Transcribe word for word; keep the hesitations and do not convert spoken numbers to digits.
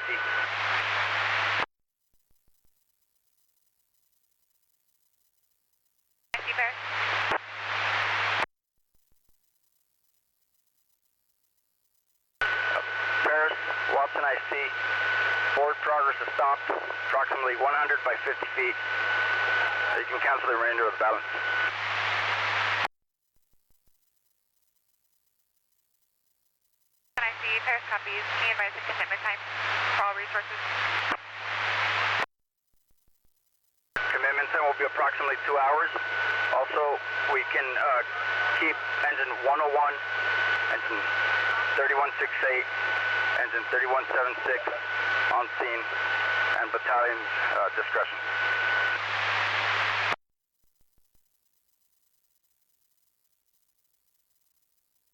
see. I see, Paris. Paris, Watson, I see. Forward progress is stopped, approximately one hundred by fifty feet. You can cancel the remainder of the balance. Can I see Paris copies? Can you advise the commitment time for all resources? Commitment time will be approximately two hours. Also, we can uh, keep engine one oh one, engine thirty-one sixty-eight, engine thirty-one seventy-six on scene, and battalion uh, discretion.